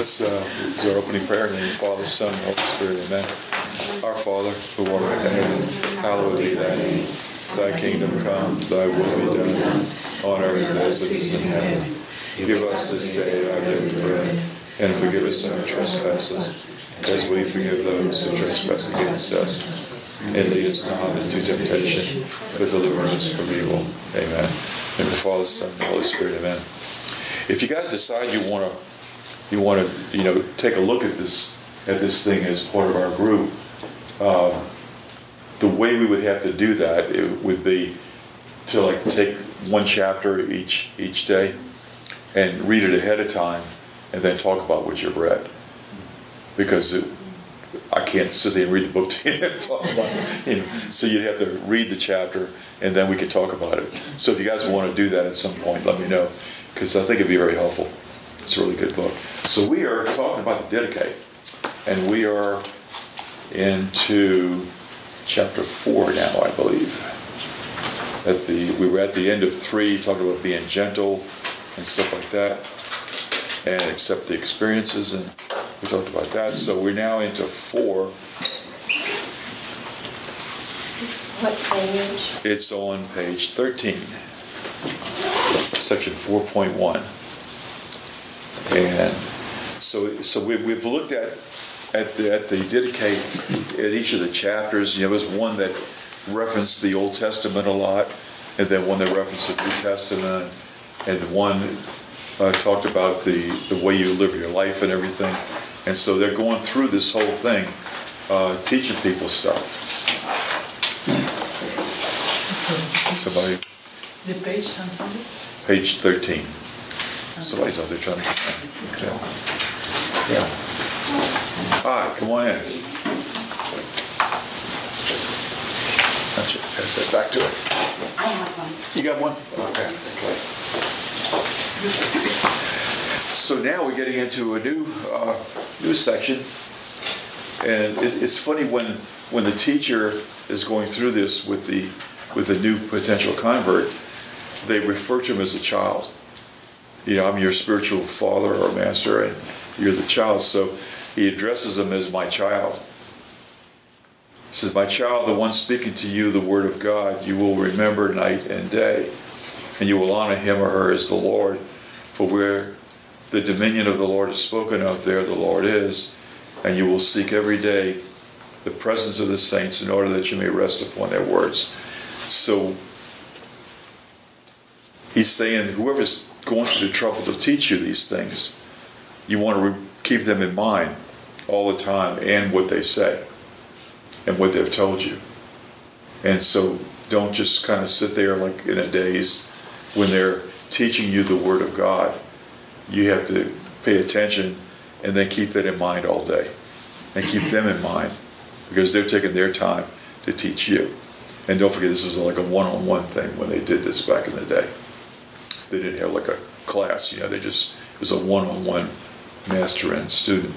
Let's do our opening prayer in the name of the Father, Son, and Holy Spirit. Amen. Our Father, who art in heaven, hallowed be thy name. Thy kingdom come, thy will be done, on earth as it is in heaven. Give us this day our daily bread, and forgive us our trespasses, as we forgive those who trespass against us. And lead us not into temptation, but deliver us from evil. Amen. In the Father, Son, and Holy Spirit. Amen. If you guys decide you want to take a look at this thing as part of our group, the way we would have to do that, it would be to take one chapter each day and read it ahead of time, and then talk about what you've read. Because I can't sit there and read the book to you and talk about it. So you'd have to read the chapter, and then we could talk about it. So if you guys want to do that at some point, let me know, because I think it'd be very helpful. It's a really good book. So we are talking about the Didache, and we are into chapter 4 now, I believe. We were at the end of 3, talking about being gentle and stuff like that, and accept the experiences, and we talked about that. So we're now into 4. What page? It's on page 13, section 4.1. And so we've looked at the Didache at each of the chapters. There was one that referenced the Old Testament a lot, and then one that referenced the New Testament, and one talked about the way you live your life and everything. And so they're going through this whole thing, teaching people stuff. Somebody? The page, something? Page 13. Somebody's out there trying to get in. Yeah. Hi, come on in. Gotcha. Pass that back to her. I have one. You got one? Okay. So now we're getting into a new section, and it's funny when the teacher is going through this with the new potential convert, they refer to him as a child. I'm your spiritual father or master, and you're the child. So he addresses him as my child. He says, "My child, the one speaking to you the word of God, you will remember night and day, and you will honor him or her as the Lord. For where the dominion of the Lord is spoken of, there the Lord is, and you will seek every day the presence of the saints in order that you may rest upon their words." So he's saying whoever's going through the trouble to teach you these things, you want to keep them in mind all the time, and what they say and what they've told you. And so don't just kind of sit there like in a daze when they're teaching you the Word of God. You have to pay attention and then keep that in mind all day, and keep them in mind, because they're taking their time to teach you. And don't forget, this is like a one-on-one thing when they did this back in the day. They didn't have like a class, it was a one-on-one master and student.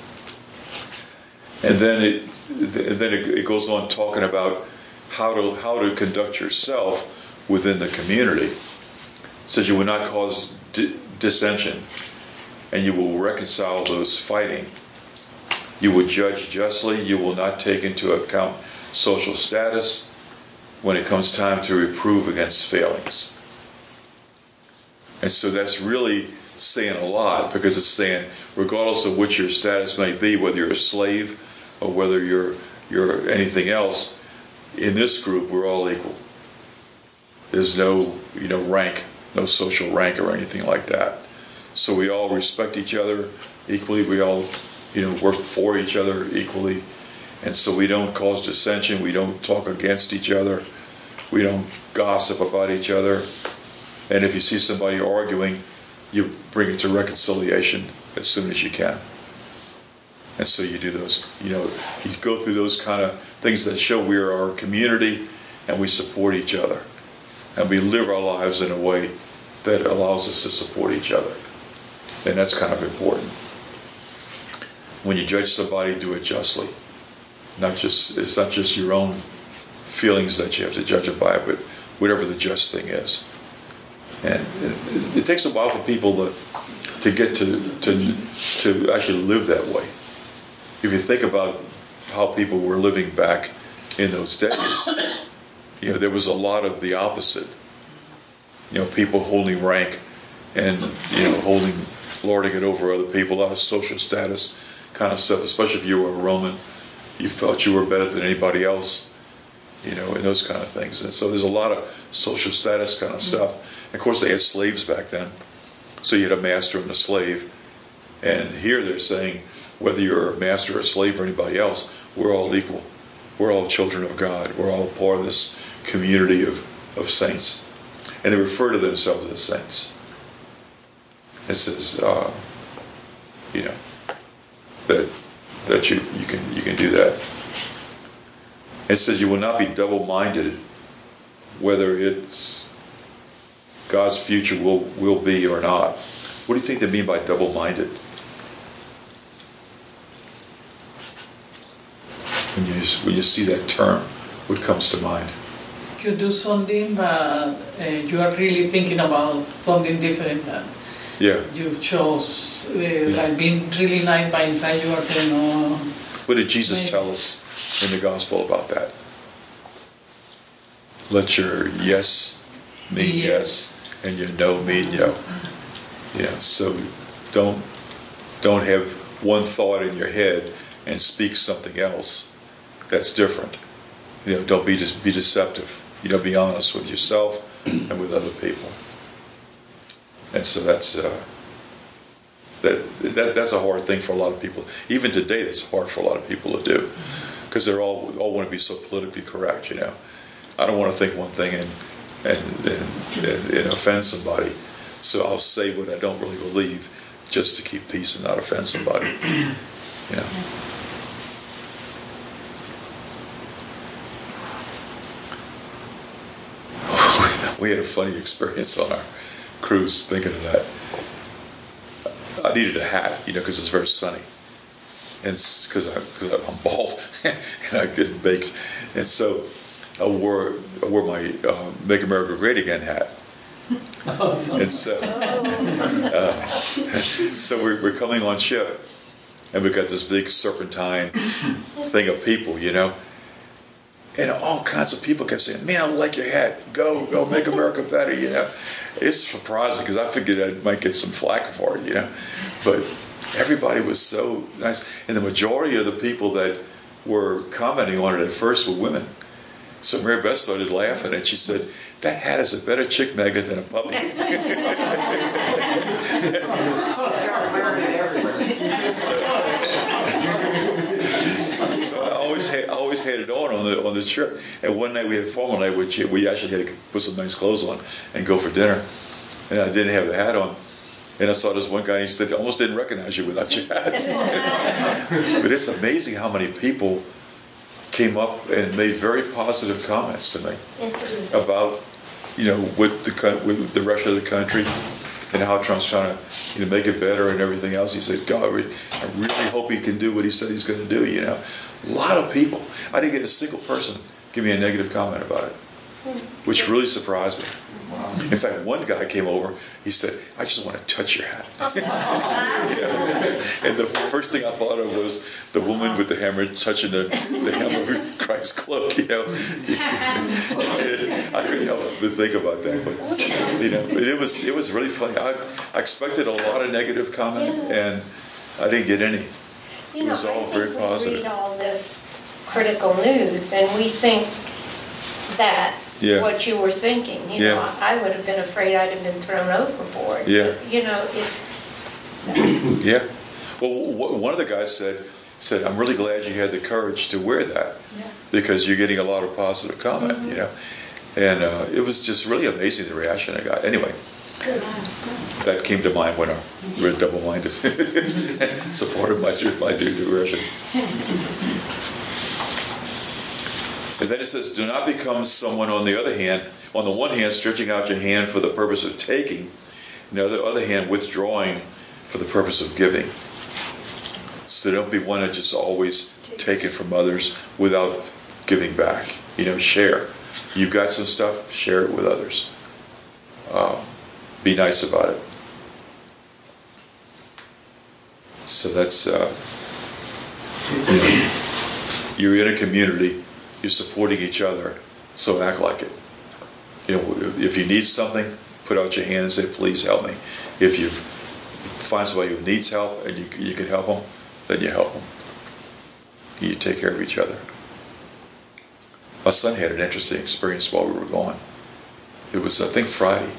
And then it goes on talking about how to conduct yourself within the community. It says you will not cause dissension, and you will reconcile those fighting. You will judge justly. You will not take into account social status when it comes time to reprove against failings. And so that's really saying a lot, because it's saying, regardless of what your status may be, whether you're a slave or whether you're anything else, in this group we're all equal. There's no rank, no social rank or anything like that. So we all respect each other equally. We all work for each other equally. And so we don't cause dissension. We don't talk against each other. We don't gossip about each other. And if you see somebody arguing, you bring it to reconciliation as soon as you can. And so you do those, you go through those kind of things that show we are our community and we support each other. And we live our lives in a way that allows us to support each other. And that's kind of important. When you judge somebody, do it justly. It's not just your own feelings that you have to judge it by, but whatever the just thing is. And it takes a while for people to to get to actually live that way. If you think about how people were living back in those days, there was a lot of the opposite. People holding rank and lording it over other people, a lot of social status kind of stuff, especially if you were a Roman. You felt you were better than anybody else, and those kind of things. And so there's a lot of social status kind of stuff. And of course, they had slaves back then. So you had a master and a slave. And here they're saying, whether you're a master or a slave or anybody else, we're all equal. We're all children of God. We're all part of this community of saints. And they refer to themselves as saints. It says, that you can do that. It says you will not be double-minded, whether it's God's future will be or not. What do you think they mean by double-minded? When you see that term, what comes to mind? You do something, but you are really thinking about something different. Yeah. You chose, like being really nice, but inside you are telling, no. What did Jesus tell us in the gospel about that? Let your yes mean yes, and your no mean no. So don't have one thought in your head and speak something else that's different. Don't be deceptive. Be honest with yourself and with other people. And so that's a hard thing for a lot of people. Even today, that's hard for a lot of people to do, because they all want to be so politically correct. I don't want to think one thing and offend somebody, so I'll say what I don't really believe just to keep peace and not offend somebody. We had a funny experience on our cruise thinking of that. I needed a hat, because it's very sunny. And because I'm bald and I get baked. And so I wore my Make America Great Again hat. And so we're coming on ship, and we got this big serpentine thing of people, And all kinds of people kept saying, "Man, I like your hat. Go make America better." It's surprising because I figured I might get some flack for it, But everybody was so nice, and the majority of the people that were commenting on it at first were women. So Mary Beth started laughing, and she said, "That hat is a better chick magnet than a puppy." So I always had it on the trip. And one night we had a formal night, which we actually had to put some nice clothes on and go for dinner. And I didn't have the hat on. And I saw this one guy, and he said, "I almost didn't recognize you without your hat." But it's amazing how many people came up and made very positive comments to me about, with the rest of the country and how Trump's trying to make it better and everything else. He said, "God, I really hope he can do what he said he's going to do." A lot of people. I didn't get a single person give me a negative comment about it, which really surprised me. In fact, one guy came over. He said, "I just want to touch your hat." And the first thing I thought of was the woman with the hammer touching the hem of Christ's cloak. I couldn't help but think about that. But it was really funny. I expected a lot of negative comment, and I didn't get any. It was all very positive. We read all this critical news, and we think that. Yeah. What you were thinking, I would have been afraid I'd have been thrown overboard. Yeah. It's. Yeah. Well, one of the guys said, "I'm really glad you had the courage to wear that, because you're getting a lot of positive comment, And it was just really amazing the reaction I got. Anyway, that came to mind when I read Double-Minded. Supported my direction. And then it says, "Do not become someone on the one hand, stretching out your hand for the purpose of taking, and on the other hand, withdrawing for the purpose of giving." So don't be one that just always taking from others without giving back. Share. You've got some stuff, share it with others. Be nice about it. So that's, you're in a community, you're supporting each other, so act like it. If you need something, put out your hand and say, please help me. If you find somebody who needs help and you can help them, then you help them. You take care of each other. My son had an interesting experience while we were gone. It was, I think, Friday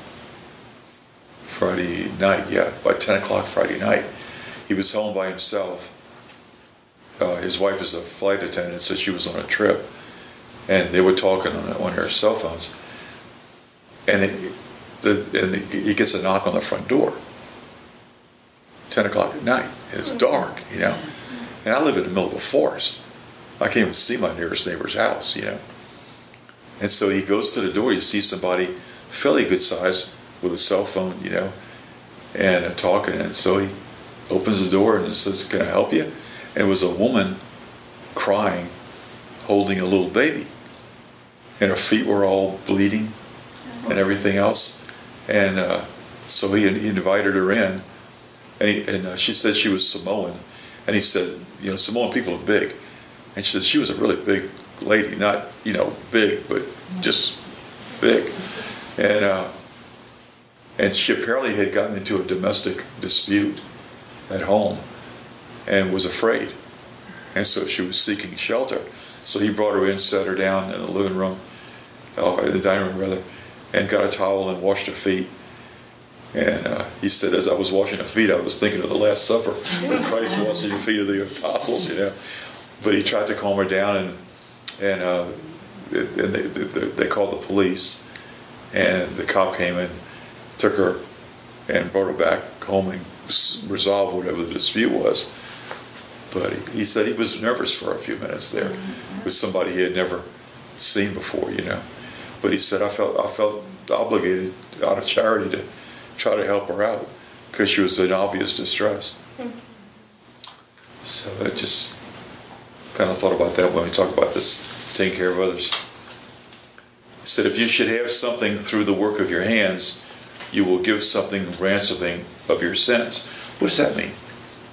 night, by 10 o'clock Friday night. He was home by himself. His wife is a flight attendant, so she was on a trip. And they were talking on their cell phones. And he gets a knock on the front door. 10 o'clock at night. And it's dark, And I live in the middle of a forest. I can't even see my nearest neighbor's house, And so he goes to the door. He sees somebody fairly good size with a cell phone, and talking. And so he opens the door and says, can I help you? And it was a woman crying, holding a little baby. And her feet were all bleeding and everything else. And so he invited her in. And she said she was Samoan. And he said, Samoan people are big. And she said she was a really big lady, not, big, but just big. And she apparently had gotten into a domestic dispute at home and was afraid. And so she was seeking shelter. So he brought her in, sat her down in the living room, in the dining room rather, and got a towel and washed her feet. And he said, as I was washing her feet, I was thinking of the Last Supper, when Christ washing the feet of the apostles, But he tried to calm her down, and they called the police, and the cop came in, took her, and brought her back home and resolved whatever the dispute was. But he said he was nervous for a few minutes there with somebody he had never seen before, But he said, I felt obligated out of charity to try to help her out because she was in obvious distress. So I just kind of thought about that when we talk about this, taking care of others. He said, if you should have something through the work of your hands, you will give something ransoming of your sins. What does that mean?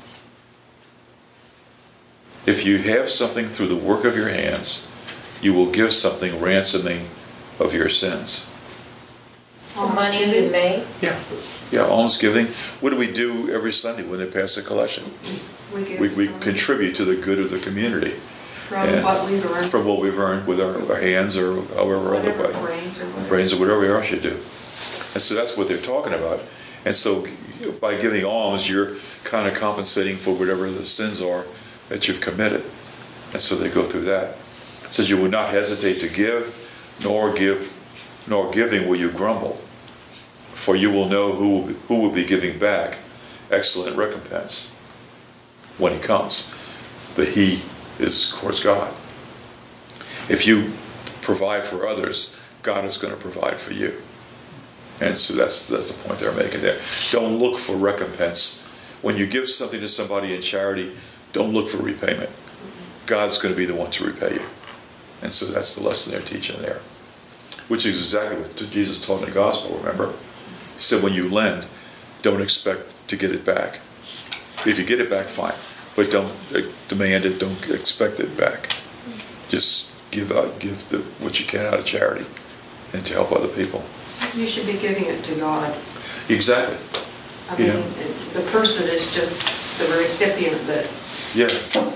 If you have something through the work of your hands, you will give something ransoming of your sins. The money you make? Yeah, almsgiving. What do we do every Sunday when they pass a collection? We contribute to the good of the community. From what we've earned with our hands or however other way. Brains or whatever else you do. And so that's what they're talking about. And so by giving alms, you're kind of compensating for whatever the sins are that you've committed. And so they go through that. It says you will not hesitate to give, nor giving will you grumble. For you will know who will be giving back excellent recompense when he comes. But he is, of course, God. If you provide for others, God is going to provide for you. And so that's the point they're making there. Don't look for recompense. When you give something to somebody in charity, don't look for repayment. God's going to be the one to repay you. And so that's the lesson they're teaching there. Which is exactly what Jesus taught in the gospel, remember? He said when you lend, don't expect to get it back. If you get it back, fine. But don't demand it, don't expect it back. Just give what you can out of charity and to help other people. You should be giving it to God. Exactly. I mean, the person is just the recipient, but yeah.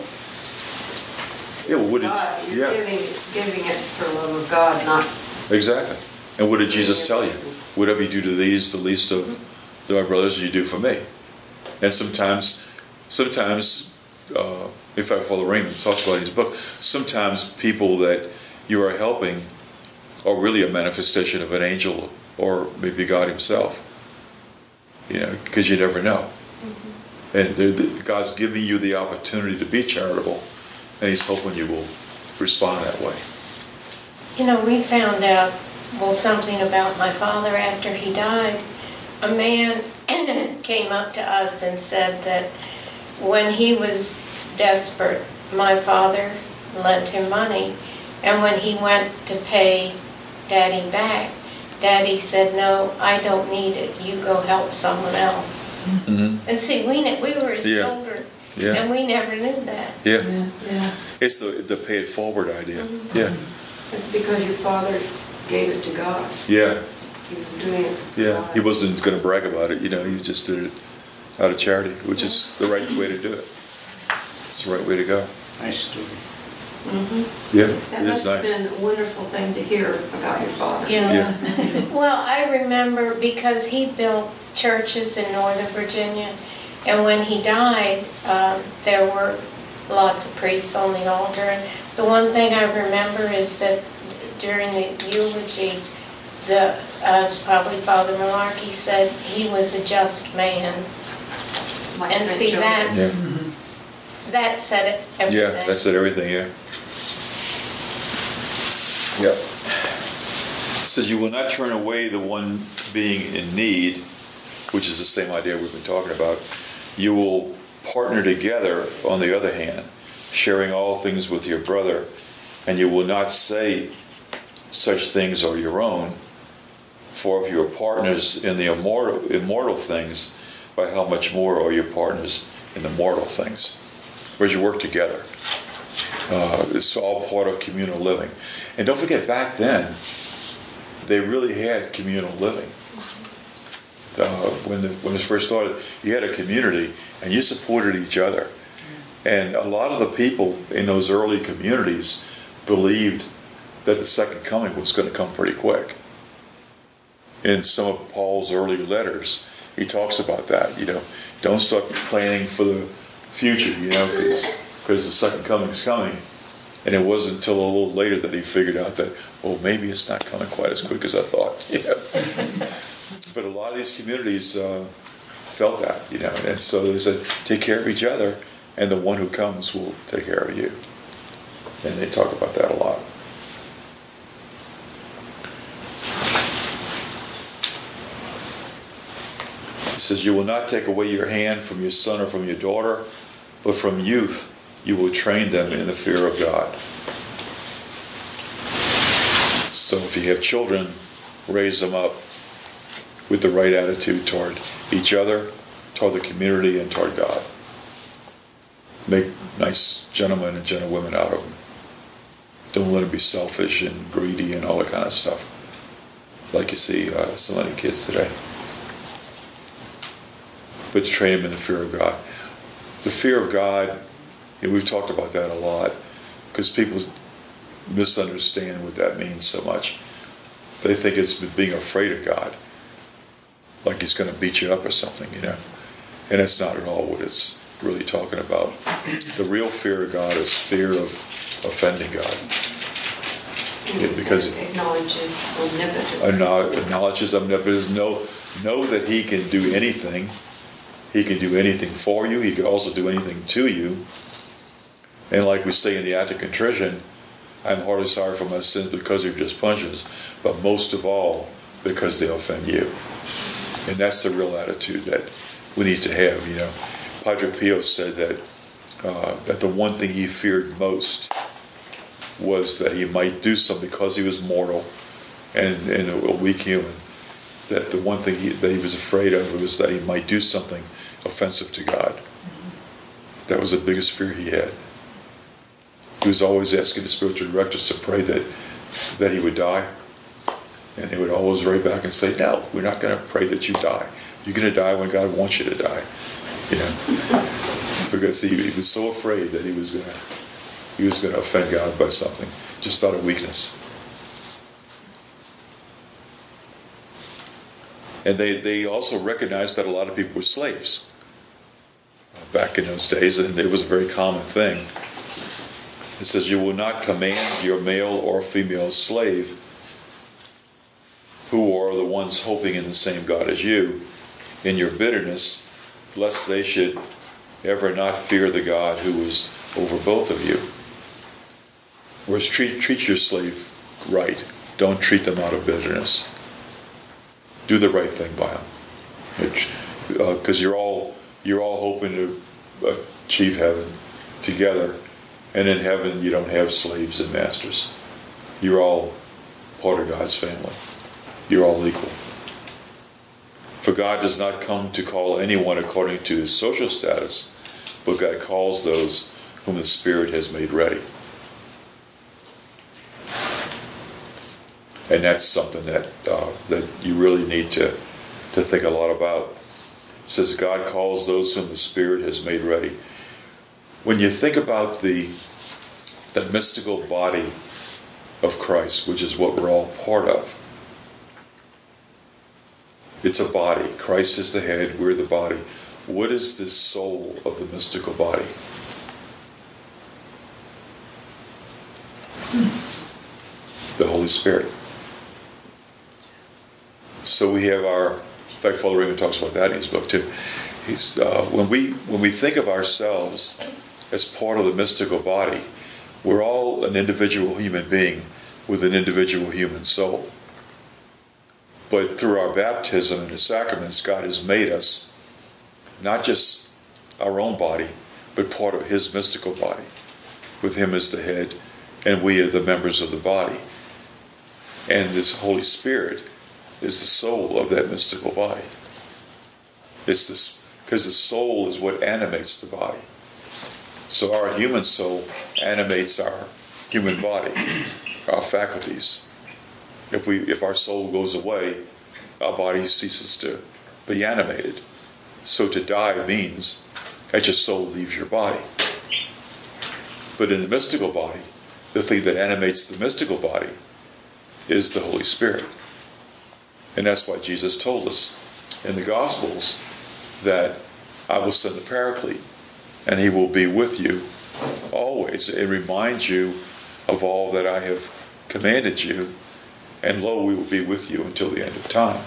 Well, what did, you're giving it for the love of God, not... Exactly. And what did Jesus tell you? Whatever you do to these, the least of my brothers, you do for me. And sometimes, in fact, Father Raymond talks about in his book, sometimes people that you are helping are really a manifestation of an angel or maybe God himself. Because you never know. And God's giving you the opportunity to be charitable, and he's hoping you will respond that way. We found out, something about my father after he died. A man came up to us and said that when he was desperate, my father lent him money. And when he went to pay Daddy back, Daddy said, no, I don't need it. You go help someone else. Mm-hmm. And see, we were his children. Yeah. And we never knew that. Yeah. Yeah. It's the pay it forward idea. Mm-hmm. Yeah. It's because your father gave it to God. Yeah. He was doing it for Yeah. God. He wasn't going to brag about it. He just did it out of charity, which is the right way to do it. It's the right way to go. Nice story. Yeah, That it is must have nice. been a wonderful thing to hear about your father. Yeah. Well, I remember because he built churches in Northern Virginia, and when he died, there were lots of priests on the altar. And the one thing I remember is that during the eulogy, it's probably Father Malarkey said he was a just man. Like And Saint see, Joseph. that said it, everything. Yeah, that said everything, yeah. Yep. It says you will not turn away the one being in need, which is the same idea we've been talking about. You will partner together, on the other hand, sharing all things with your brother, and you will not say such things are your own, for if you are partners in the immortal things, by how much more are your partners in the mortal things? Whereas you work together. It's all part of communal living. And don't forget, back then, they really had communal living. When it first started, you had a community and you supported each other. And a lot of the people in those early communities believed that the second coming was going to come pretty quick. In some of Paul's early letters, he talks about that. Don't start planning for the future, because the second coming is coming. And it wasn't until a little later that he figured out that, maybe it's not coming quite as quick as I thought. But a lot of these communities felt that, and so they said, take care of each other, and the one who comes will take care of you. And they talk about that a lot. It says, you will not take away your hand from your son or from your daughter, but from youth you will train them in the fear of God. So if you have children, raise them up with the right attitude toward each other, toward the community, and toward God. Make nice gentlemen and gentlewomen out of them. Don't let them be selfish and greedy and all that kind of stuff, like you see so many kids today. But to train them in the fear of God. The fear of God, we've talked about that a lot, because people misunderstand what that means so much. They think it's being afraid of God, like he's going to beat you up or something, And it's not at all what it's really talking about. The real fear of God is fear of offending God. Because it acknowledges omnipotence. Acknowledges omnipotence. Know that he can do anything. He can do anything for you. He can also do anything to you. And like we say in the Act of Contrition, I'm heartily sorry for my sins because of your displeasures, but most of all, because they offend you. And that's the real attitude that we need to have. Padre Pio said that the one thing he feared most was that he might do something because he was mortal and a weak human. That the one thing that he was afraid of was that he might do something offensive to God. That was the biggest fear he had. He was always asking the spiritual directors to pray that he would die. And they would always write back and say, no, we're not going to pray that you die. You're going to die when God wants you to die. Because he was so afraid that he was going to offend God by something, just out of weakness. And they also recognized that a lot of people were slaves back in those days, and it was a very common thing. It says, you will not command your male or female slave, who are the ones hoping in the same God as you, in your bitterness, lest they should ever not fear the God who is over both of you. Whereas treat your slave right. Don't treat them out of bitterness. Do the right thing by them, because you're all hoping to achieve heaven together, and in heaven you don't have slaves and masters. You're all part of God's family. You're all equal. For God does not come to call anyone according to his social status, but God calls those whom the Spirit has made ready. And that's something that you really need to think a lot about. It says God calls those whom the Spirit has made ready. When you think about the mystical body of Christ, which is what we're all part of, it's a body. Christ is the head, we're the body. What is the soul of the mystical body? The Holy Spirit. So we have in fact, Father Raymond talks about that in his book too. When we think of ourselves as part of the mystical body, we're all an individual human being with an individual human soul. But through our baptism and the sacraments, God has made us not just our own body, but part of His mystical body, with Him as the head, and we are the members of the body. And this Holy Spirit is the soul of that mystical body. It's this, because the soul is what animates the body. So our human soul animates our human body, our faculties. If our soul goes away, our body ceases to be animated. So to die means that your soul leaves your body. But in the mystical body, the thing that animates the mystical body is the Holy Spirit. And that's why Jesus told us in the Gospels that I will send the Paraclete, and He will be with you always, and remind you of all that I have commanded you, and lo, we will be with you until the end of time.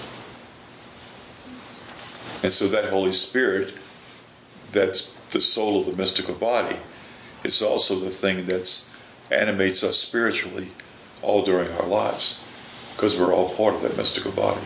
And so that Holy Spirit, that's the soul of the mystical body, is also the thing that animates us spiritually all during our lives, because we're all part of that mystical body.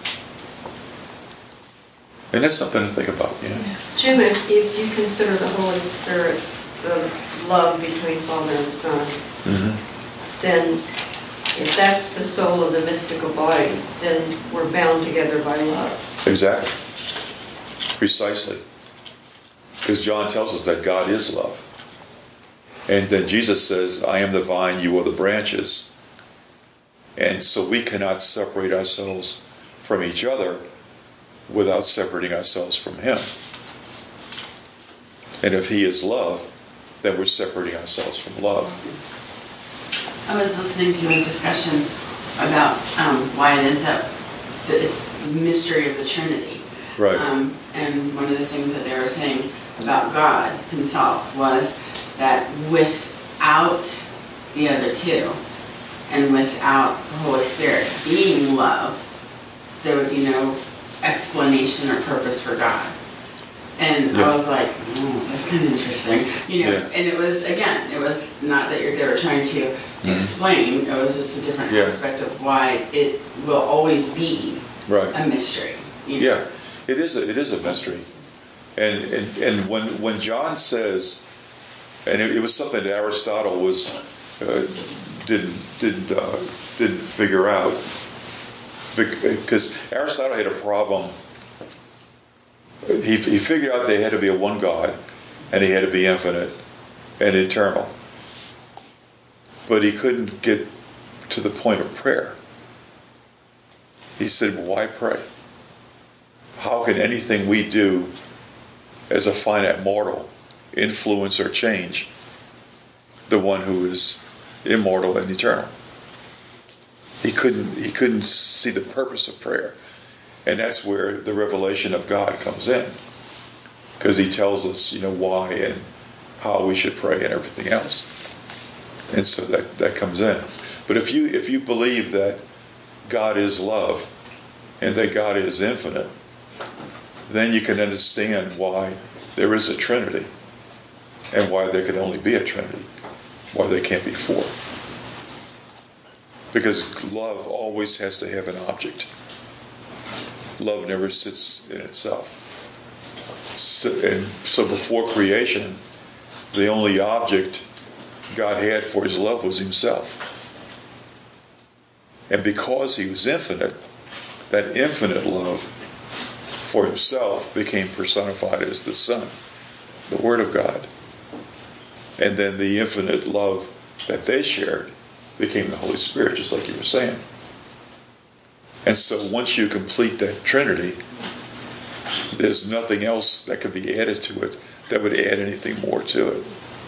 And that's something to think about, yeah. Jim, if you consider the Holy Spirit the love between Father and Son, then if that's the soul of the mystical body, then we're bound together by love. Exactly. Precisely. Because John tells us that God is love. And then Jesus says, I am the vine, you are the branches. And so we cannot separate ourselves from each other without separating ourselves from Him. And if He is love, then we're separating ourselves from love. I was listening to a discussion about why it is that it's the mystery of the Trinity. Right. And one of the things that they were saying about God Himself was that without the other two, and without the Holy Spirit being love, there would be no explanation or purpose for God. And I was like, oh, that's kind of interesting. You know, and it was, again, it was not that they were trying to explain, it was just a different aspect of why it will always be a mystery. You know? Yeah, it is a mystery. And when John says, and it was something that Aristotle didn't figure out, because Aristotle had a problem. He figured out there had to be a one God, and He had to be infinite and eternal. But he couldn't get to the point of prayer. He said, well, why pray? How can anything we do as a finite mortal influence or change the one who is immortal and eternal? He couldn't see the purpose of prayer. And that's where the revelation of God comes in. Because He tells us, why and how we should pray and everything else. And so that comes in. But if you believe that God is love and that God is infinite, then you can understand why there is a Trinity and why there can only be a Trinity, why there can't be four. Because love always has to have an object. Love never sits in itself. So before creation, the only object God had for His love was Himself. And because He was infinite, that infinite love for Himself became personified as the Son. the Word of God. And then the infinite love that they shared became the Holy Spirit, just like you were saying. And so once you complete that Trinity, there's nothing else that could be added to it that would add anything more to it.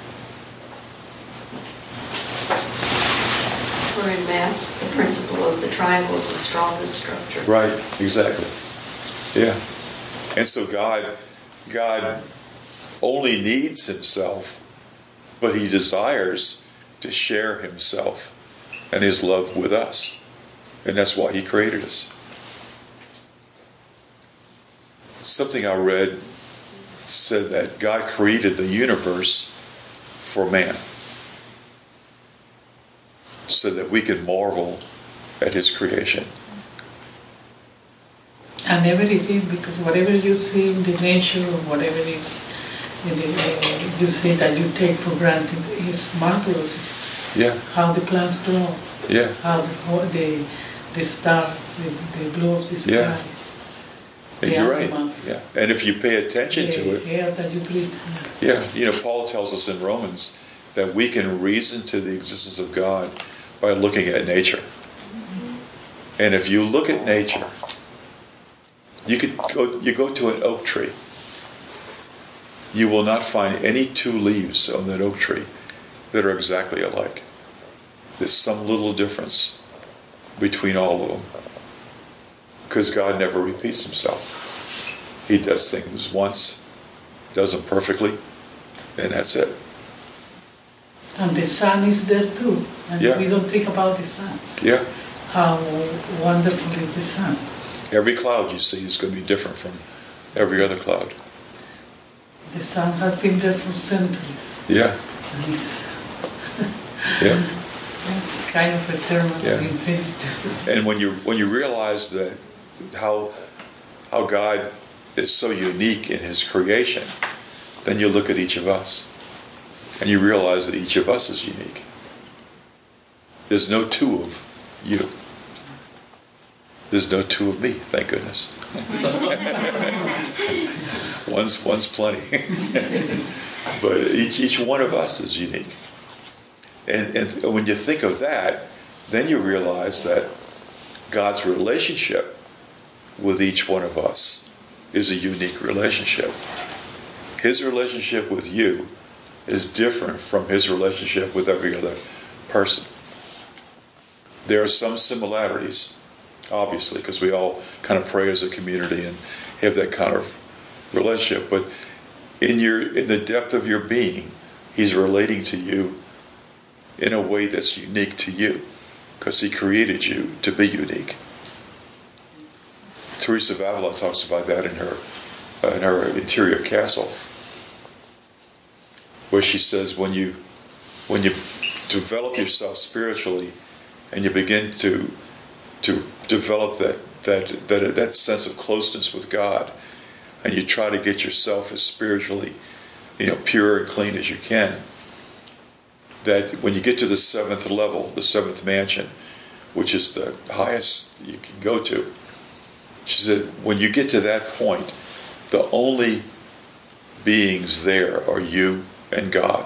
For in math, the principle of the triangle is the strongest structure. Right, exactly. Yeah. And so God only needs himself, but he desires to share himself and his love with us. And that's why he created us. Something I read said that God created the universe for man, so that we can marvel at his creation. And everything, because whatever you see in the nature or whatever is you see that you take for granted is marvelous. Yeah. How the plants grow. Yeah. How the stars, the blue of the sky. Yeah. And the you're right. animals, Yeah. And if you pay attention to the it, air that you breathe. yeah, Paul tells us in Romans that we can reason to the existence of God by looking at nature. And if you look at nature, you go to an oak tree. You will not find any two leaves on that oak tree that are exactly alike. There's some little difference between all of them. Because God never repeats himself. He does things once, does them perfectly, and that's it. And the sun is there too. And Yeah. we don't think about the sun. Yeah. How wonderful is the sun. Every cloud you see is going to be different from every other cloud. The sun has been there for centuries. Yeah. And Yeah. it's kind of eternal Yeah. and infinite. And when you realize that how God is so unique in his creation, then you look at each of us and you realize that each of us is unique. There's no two of you. There's no two of me, thank goodness. One's plenty. But each one of us is unique. And when you think of that, then you realize that God's relationship with each one of us is a unique relationship. His relationship with you is different from his relationship with every other person. There are some similarities, obviously, because we all kind of pray as a community and have that kind of relationship. But in the depth of your being, he's relating to you in a way that's unique to you, because he created you to be unique. Teresa of Avila talks about that in her Interior Castle, where she says when you develop yourself spiritually and you begin to develop that sense of closeness with God, and you try to get yourself as spiritually pure and clean as you can, that when you get to the seventh level, the seventh mansion, which is the highest you can go to, she said, when you get to that point, the only beings there are you and God.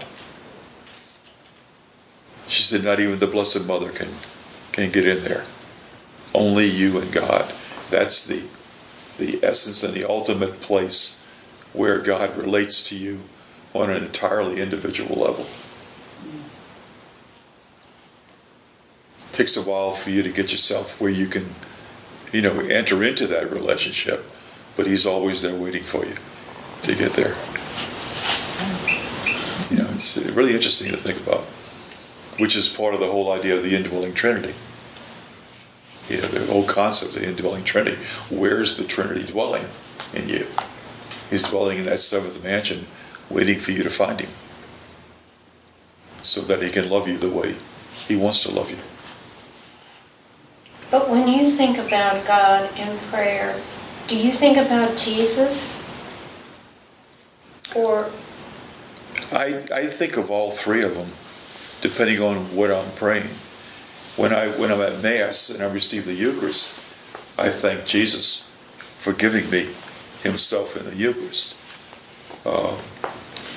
She said, not even the Blessed Mother can get in there. Only you and God. That's the essence and the ultimate place where God relates to you on an entirely individual level. It takes a while for you to get yourself where you can, enter into that relationship, but he's always there waiting for you to get there. It's really interesting to think about, which is part of the whole idea of the indwelling Trinity. The whole concept of the indwelling Trinity. Where's the Trinity dwelling in you? He's dwelling in that seventh mansion, waiting for you to find him, so that he can love you the way he wants to love you. But when you think about God in prayer, do you think about Jesus? Or I think of all three of them, depending on what I'm praying. When I'm at Mass and I receive the Eucharist, I thank Jesus for giving me himself in the Eucharist.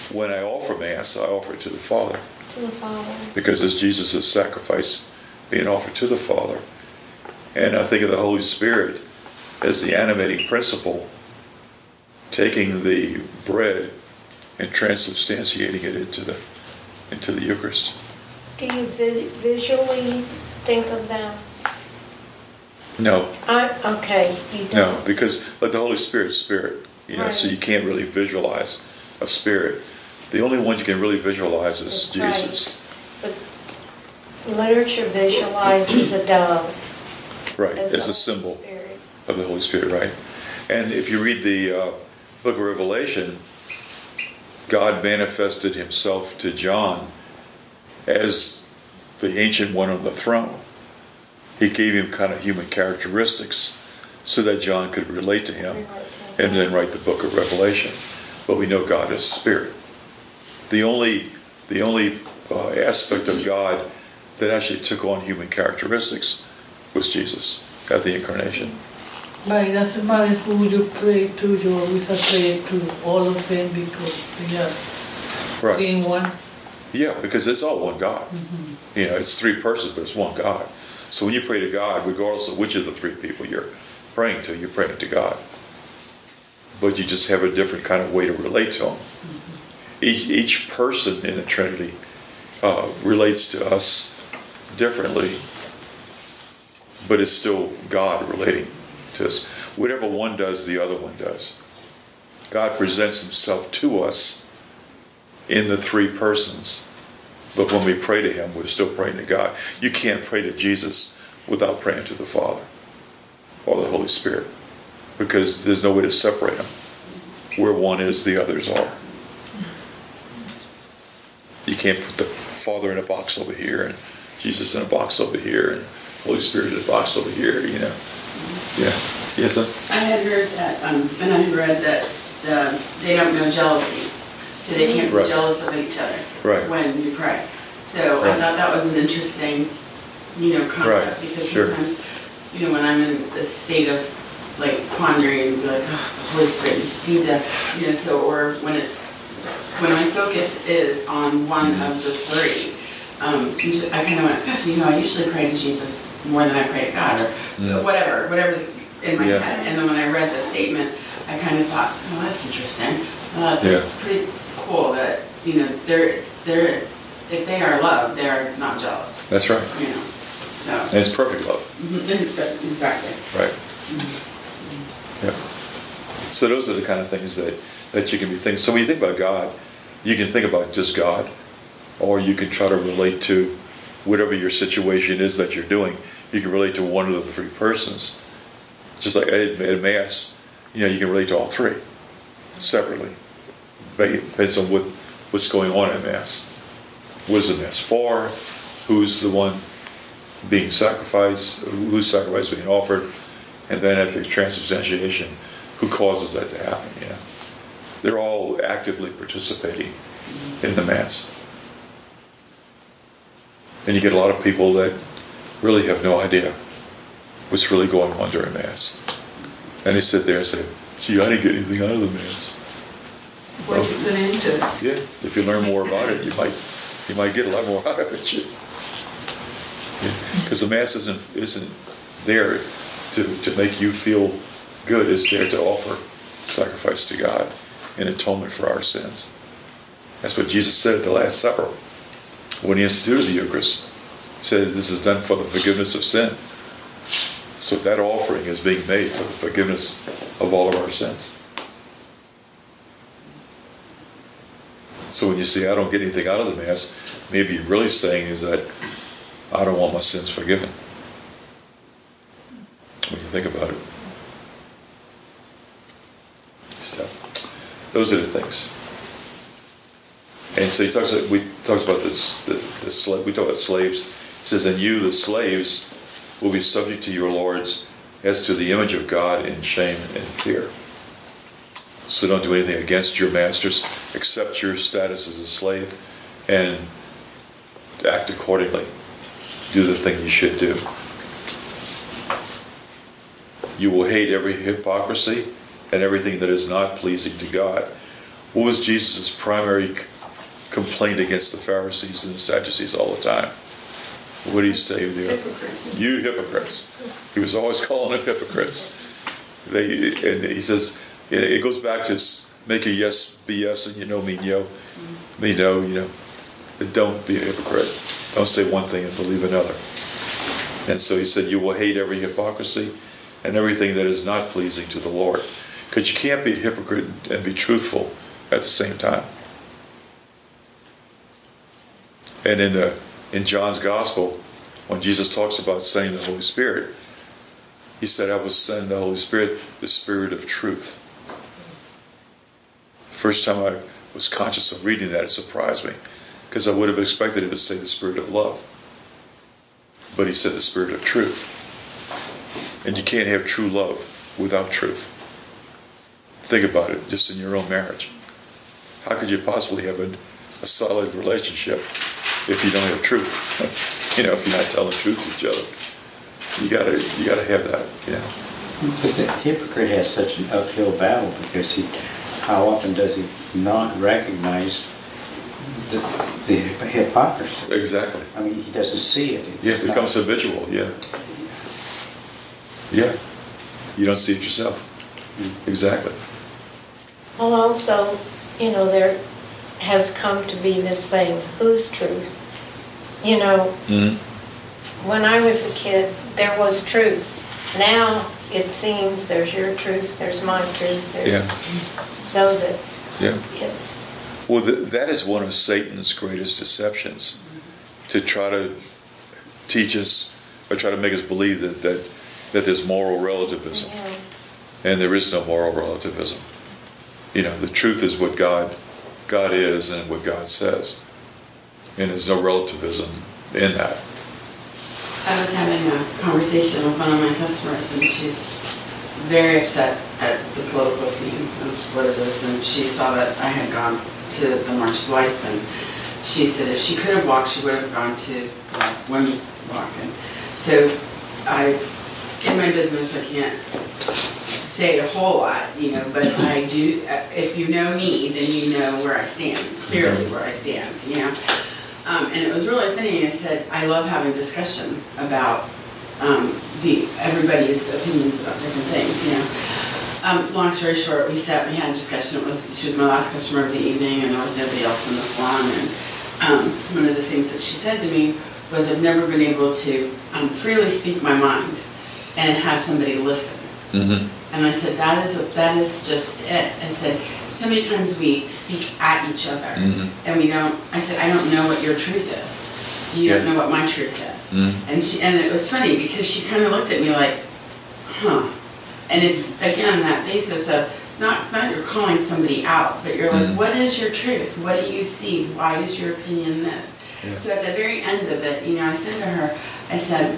when I offer Mass, I offer it to the Father. To the Father. Because it's Jesus' sacrifice being offered to the Father. And I think of the Holy Spirit as the animating principle, taking the bread and transubstantiating it into the Eucharist. Do you visually think of them? No. Okay, you don't. No, because like the Holy Spirit's spirit, so Right. you can't really visualize a spirit. The only one you can really visualize is Right. Jesus. But literature visualizes a dove Right, as as the a symbol Holy Spirit. of the Holy Spirit, right? And if you read the book of Revelation, God manifested himself to John as the Ancient One on the throne. He gave him kind of human characteristics so that John could relate to him and then write the book of Revelation. But we know God is spirit. The only aspect of God that actually took on human characteristics was Jesus at the incarnation. But it doesn't matter who you pray to, you always pray to all of them because they are Right. in one. Yeah, because it's all one God. It's three persons, but it's one God. So when you pray to God, regardless of which of the three people you're praying to, you're praying to God. But you just have a different kind of way to relate to him. Each person in the Trinity relates to us differently, but it's still God relating to us. Whatever one does, the other one does. God presents himself to us in the three persons. But when we pray to him, we're still praying to God. You can't pray to Jesus without praying to the Father or the Holy Spirit, because there's no way to separate them. Where one is, the others are. You can't put the Father in a box over here and Jesus in a box over here and Holy Spirit in a box over here, Yeah. Yes, sir? I had heard that, and I had read that they don't know jealousy, so they can't be Right. jealous of each other Right. when you pray. So I Right. thought that was an interesting, concept, Right. because Sure. sometimes, when I'm in this state of like quandary and be like, oh, Holy Spirit, you just need to, or when my focus is on one of the three, I kind of went, gosh, I usually pray to Jesus more than I pray to God, or whatever in my Yeah. head. And then when I read the statement, I kind of thought, oh, that's interesting. That's pretty cool that, they're if they are loved, they are not jealous, That's right. So. And it's perfect love. Exactly. Right. Yeah. So those are the kind of things that you can be thinking. So when you think about God, you can think about just God, or you can try to relate to whatever your situation is that you're doing. You can relate to one of the three persons. Just like at Mass, you can relate to all three separately. Depends on what's going on at Mass. What is the Mass for? Who's the one being sacrificed? Whose sacrifice being offered? And then at the transubstantiation, who causes that to happen? They're all actively participating in the Mass. And you get a lot of people that really have no idea what's really going on during Mass. And they sit there and say, gee, I didn't get anything out of the Mass. What you put into it. Yeah, if you learn more about it, you might get a lot more out of it. Because the Mass isn't there to make you feel good. It's there to offer sacrifice to God in atonement for our sins. That's what Jesus said at the Last Supper when he instituted the Eucharist. He said, this is done for the forgiveness of sin. So that offering is being made for the forgiveness of all of our sins. So when you say, I don't get anything out of the Mass, maybe you're really saying is that I don't want my sins forgiven. When you think about it. So, those are the things. And so we talked about this. We talk about slaves. He says, and you, the slaves, will be subject to your lords as to the image of God in shame and fear. So don't do anything against your masters. Accept your status as a slave and act accordingly. Do the thing you should do. You will hate every hypocrisy and everything that is not pleasing to God. What was Jesus' primary complaint against the Pharisees and the Sadducees all the time? What did he say there? Hypocrites. You hypocrites. He was always calling them hypocrites. And he says, it goes back to make a yes be yes and mean yo. Mean no, don't be a hypocrite. Don't say one thing and believe another. And so he said, you will hate every hypocrisy and everything that is not pleasing to the Lord. Because you can't be a hypocrite and be truthful at the same time. And in John's Gospel, when Jesus talks about sending the Holy Spirit, he said, I will send the Holy Spirit, the Spirit of truth. First time I was conscious of reading that, it surprised me, because I would have expected him to say the Spirit of love. But he said the Spirit of truth. And you can't have true love without truth. Think about it, just in your own marriage. How could you possibly have a solid relationship if you don't have truth? If you're not telling the truth to each other. You gotta have that, But the hypocrite has such an uphill battle because how often does he not recognize the hypocrisy? Exactly. I mean, he doesn't see it. It becomes habitual, yeah. Yeah. You don't see it yourself. Exactly. Well, also, there has come to be this thing, whose truth? When I was a kid, there was truth. Now it seems there's your truth, there's my truth, so that it's... Well, that is one of Satan's greatest deceptions, to try to teach us or try to make us believe that there's moral relativism. Yeah. And there is no moral relativism. The truth is what God is and what God says. And there's no relativism in that. I was having a conversation with one of my customers, and she's very upset at the political scene of what it is, and she saw that I had gone to the March of Life, and she said if she could have walked, she would have gone to women's walk. And so in my business, I can't say a whole lot, but I do, if you know me, then you know where I stand, clearly where I stand, And it was really funny. I said, I love having discussion about everybody's opinions about different things, Long story short, we had a discussion. She was my last customer of the evening, and there was nobody else in the salon. And one of the things that she said to me was, I've never been able to freely speak my mind and have somebody listen. Mm-hmm. And I said, that is just it. I said, so many times we speak at each other, and we don't. I said, I don't know what your truth is. You don't know what my truth is. Mm-hmm. And it was funny because she kind of looked at me like, huh. And it's again that basis of not you're calling somebody out, but you're like, what is your truth? What do you see? Why is your opinion this? Yeah. So at the very end of it, I said to her, I said,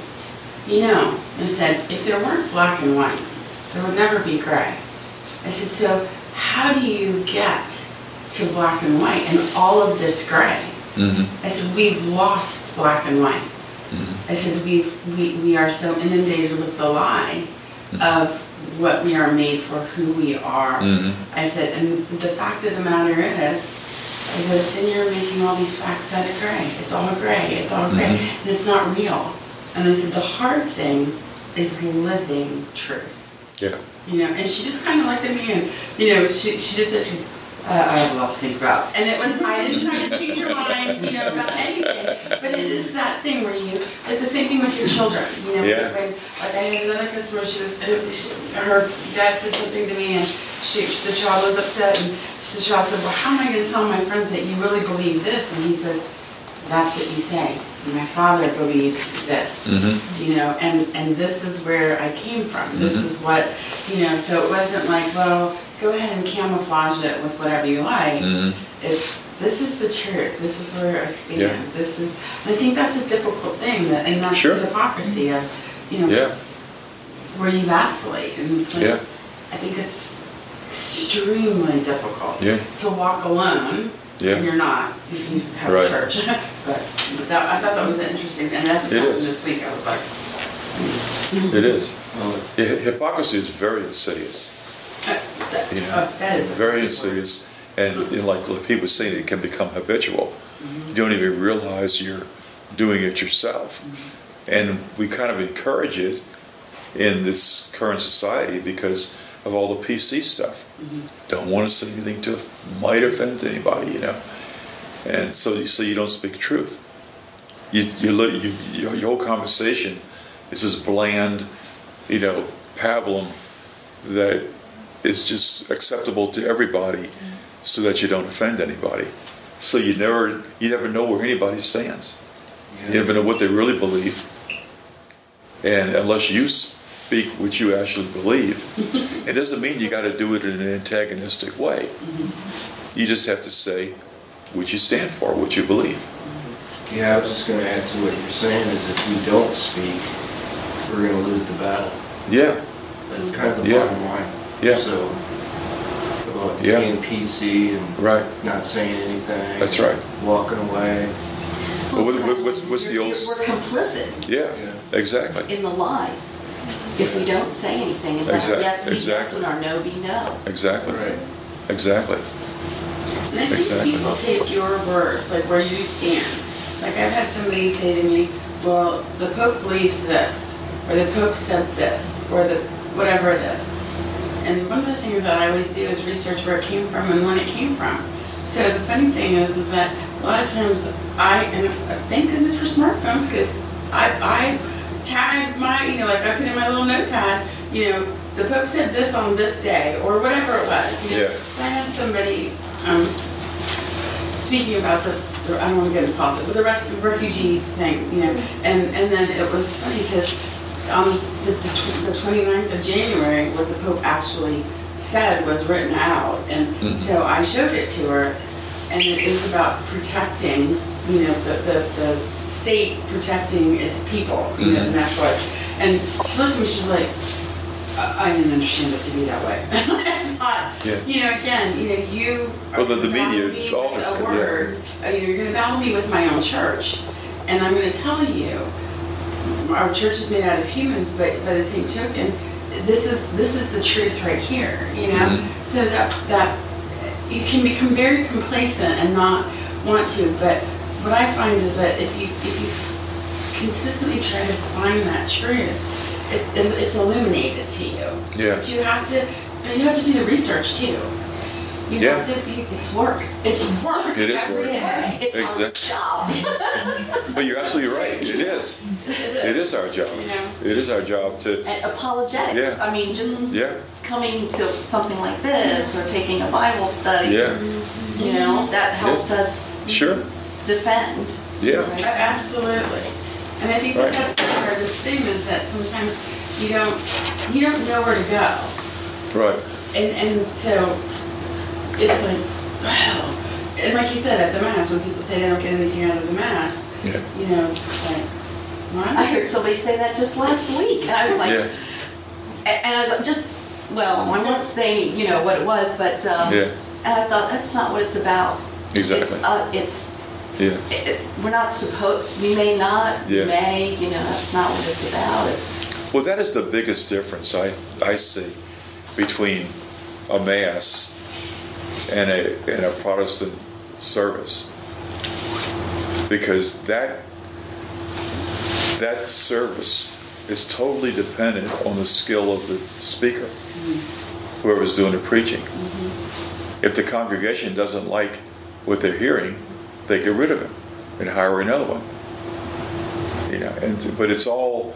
if there weren't black and white, there would never be gray. I said, so how do you get to black and white and all of this gray? Mm-hmm. I said, we've lost black and white. Mm-hmm. I said, we are so inundated with the lie of what we are made for, who we are. Mm-hmm. I said, and the fact of the matter is that then you're making all these facts out of gray. It's all gray, and it's not real. And I said, the hard thing is living truth. Yeah. And she just kind of looked at me and, she just said, I have a lot to think about. And it was, I didn't try to change your mind, about anything. But it is that thing where like the same thing with your children, When, like I had another customer, her dad said something to me and the child was upset and the child said, well, how am I going to tell my friends that you really believe this? And he says, that's what you say. My father believes this, and this is where I came from. This is what, so it wasn't like, well, go ahead and camouflage it with whatever you like. This is the truth. This is where I stand. Yeah. I think that's a difficult thing, and that's the hypocrisy of, where you vacillate. And it's like, I think it's extremely difficult to walk alone. Yeah. And you're not, if you have a church. but I thought that was interesting, and that just happened this week. I was like, It is. Hypocrisy is very insidious. that is very insidious, And like people saying, it can become habitual. You don't even realize you're doing it yourself. And we kind of encourage it in this current society because of all the PC stuff. Don't want to say anything to might offend anybody, and so you don't speak truth. Your whole conversation is this bland, pablum that is just acceptable to everybody, so that you don't offend anybody. So you never know where anybody stands. You never know what they really believe, and unless you speak what you actually believe, it doesn't mean you got to do it in an antagonistic way. You just have to say what you stand for, what you believe. Yeah, I was just going to add to what you're saying is if we don't speak, we're going to lose the battle. Yeah. That's kind of the bottom line. Yeah. So, about being PC and not saying anything. That's right. Walking away. Well, what's the old... We're complicit. Yeah, exactly. In the lies. If we don't say anything about yes be yes and our no be no. Exactly. Right. Exactly. And I think people take your words, like where you stand. Like I've had somebody say to me, well, the Pope believes this, or the Pope said this, or the whatever it is. And one of the things that I always do is research where it came from and when it came from. So the funny thing is that a lot of times and thank goodness for smartphones, because I tag my, like I put in my little notepad, the Pope said this on this day, or whatever it was. Yeah. So I had somebody speaking about I don't want to get into politics, but the refugee thing, and then it was funny because on the 29th of January, what the Pope actually said was written out, and so I showed it to her, and it is about protecting, the state protecting its people, the natural life. And she looked at me, she's like, I didn't understand it to be that way. I thought, again, you are the media me with alters a it, word. You're going to battle me with my own church, and I'm going to tell you, our church is made out of humans, but by the same token, this is the truth right here. So that you can become very complacent and not want to. But what I find is that if you consistently try to find that truth, it's illuminated to you. Yeah. But you have to do the research too. It's work. It's work. It is work. It's Exactly. our job. But you're absolutely right. It is. It is our job. It is our job to... And apologetics. Yeah. I mean, just Yeah. coming to something like this or taking a Bible study, Yeah. that helps us Sure. defend. Yeah. Right? Absolutely. And I think Right. that's the hardest thing is that sometimes you don't know where to go. Right. And so it's like, wow. And like you said, at the Mass, when people say they don't get anything out of the Mass, Yeah. it's just like, what? I heard somebody say that just last week, and I was like, Yeah. and I was like, I won't say, what it was, but, Yeah. and I thought, that's not what it's about. Exactly. Yeah. We're not supposed, we may not, Yeah. we may, that's not what it's about. Well, that is the biggest difference I see between a Mass and a Protestant service, because that service is totally dependent on the skill of the speaker, whoever's doing the preaching. If the congregation doesn't like what they're hearing, they get rid of him and hire another one. But it's all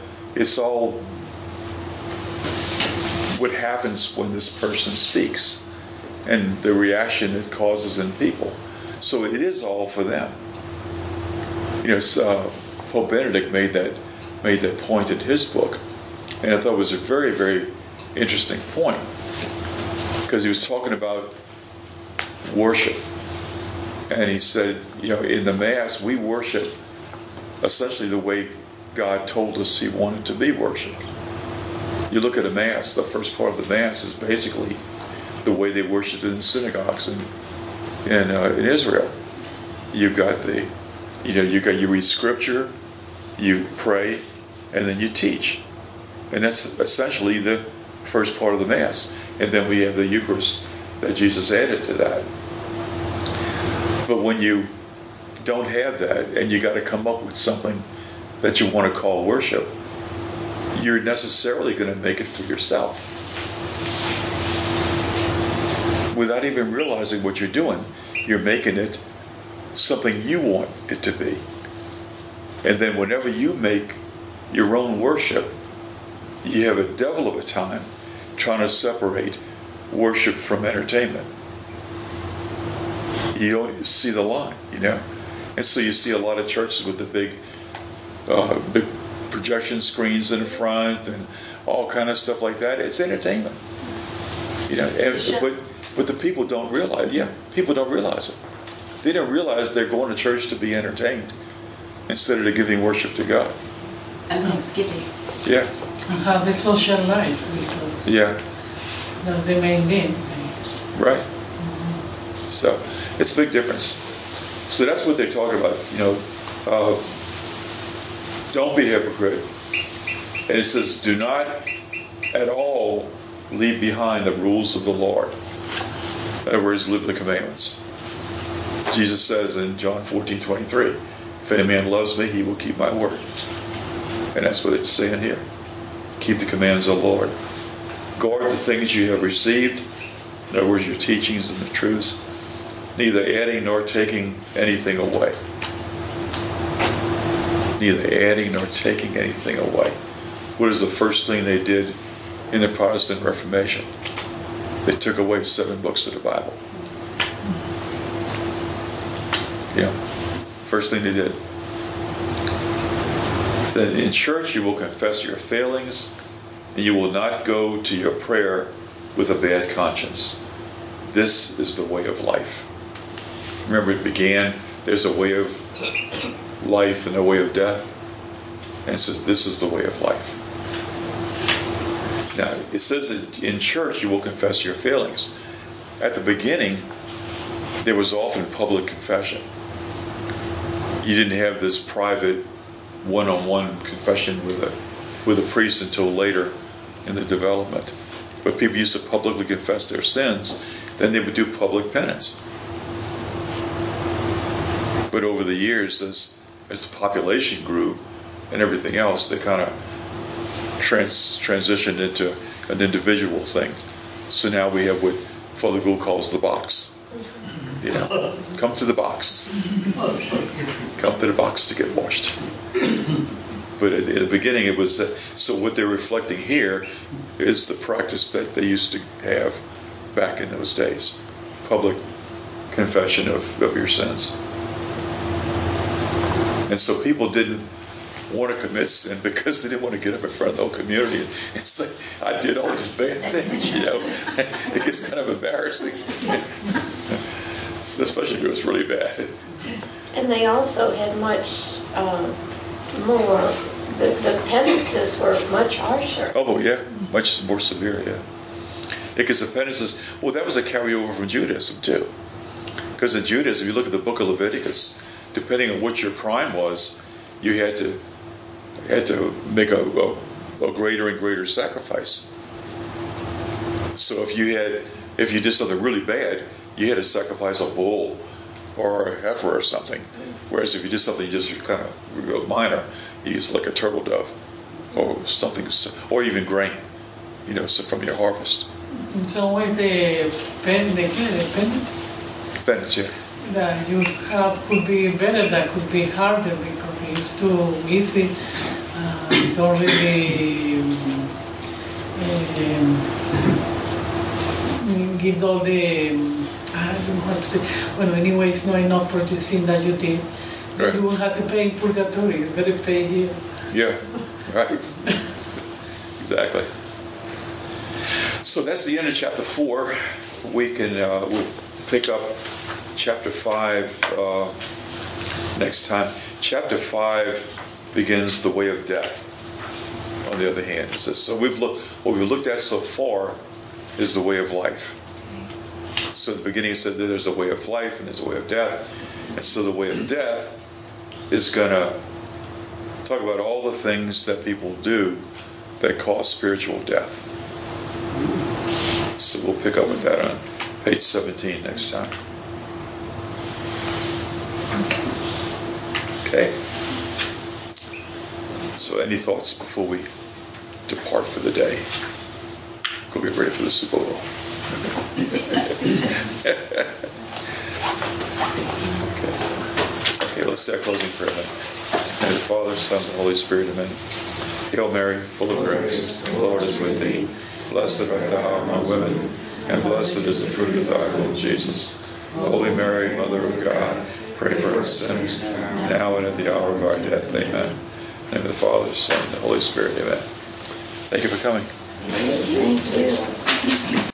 what happens when this person speaks and the reaction it causes in people. So it is all for them. Pope Benedict made that point in his book, and I thought it was a very, very interesting point, because he was talking about worship, and he said, in the Mass we worship essentially the way God told us He wanted to be worshipped. You look at a Mass, the first part of the Mass is basically the way they worshipped in the synagogues in Israel. You read Scripture, you pray, and then you teach, and that's essentially the first part of the Mass. And then we have the Eucharist that Jesus added to that. But when you don't have that and you got to come up with something that you want to call worship, you're necessarily going to make it for yourself. Without even realizing what you're doing, you're making it something you want it to be. And then whenever you make your own worship, you have a devil of a time trying to separate worship from entertainment. You don't see the line, And so you see a lot of churches with the big projection screens in the front and all kind of stuff like that. It's entertainment. But the people don't realize, people don't realize it. They don't realize they're going to church to be entertained instead of giving worship to God. And thanksgiving. Yeah. And have the social life, because that's the main thing. Right. So it's a big difference. So that's what they're talking about. Don't be a hypocrite. And it says, do not at all leave behind the rules of the Lord. In other words, live the commandments. Jesus says in John 14:23, if any man loves me, he will keep my word. And that's what it's saying here. Keep the commands of the Lord. Guard the things you have received. In other words, your teachings and the truths. Neither adding nor taking anything away. Neither adding nor taking anything away. What is the first thing they did in the Protestant Reformation? They took away 7 books of the Bible. First thing they did. Then in church you will confess your failings, and you will not go to your prayer with a bad conscience. This is the way of life. Remember, it began, there's a way of life and a way of death. And it says, this is the way of life. Now, it says that in church you will confess your failings. At the beginning, there was often public confession. You didn't have this private one-on-one confession with a priest until later in the development. But people used to publicly confess their sins, then they would do public penance. But over the years, as the population grew and everything else, they kind of transitioned into an individual thing. So now we have what Father Gould calls the box. Come to the box. Come to the box to get washed. But in the beginning it was, so what they're reflecting here is the practice that they used to have back in those days. Public confession of your sins. And so people didn't want to commit sin because they didn't want to get up in front of the whole community and say, I did all these bad things, It gets kind of embarrassing. Especially if it was really bad. And they also had much more, the penances were much harsher. Oh, yeah. Much more severe, yeah. Because the penances, well, that was a carryover from Judaism, too. Because in Judaism, if you look at the book of Leviticus, depending on what your crime was, you had to make a greater and greater sacrifice. So if you did something really bad, you had to sacrifice a bull or a heifer or something. Whereas if you did something just kind of real minor, you used like a turtle dove or something, or even grain, so from your harvest. In some way, the penance, yeah. That you have could be better, that could be harder because it's too easy. Don't really give all the, I don't know how to say, well, anyway, it's not enough for the sin that you did. Right. You will have to pay in purgatory. You better pay here. Yeah, right. Exactly. So that's the end of chapter 4. We can we'll pick up chapter 5 next time. Chapter 5 begins the way of death. On the other hand, it says, so what we've looked at so far is the way of life. So at the beginning it said that there's a way of life and there's a way of death. And so the way of death is going to talk about all the things that people do that cause spiritual death. So we'll pick up with that on page 17 next time. Okay. So any thoughts before we depart for the day? Go get ready for the Super Bowl. Okay, let's say our closing prayer then. In the Father, Son, and Holy Spirit, amen. Hail Mary, full of grace, the Lord is with thee. Blessed art thou among women, and blessed is the fruit of thy womb, Jesus. Holy Mary, Mother of God, pray for us sinners, now and at the hour of our death. Amen. In the name of the Father, Son, and the Holy Spirit. Amen. Thank you for coming. Thank you.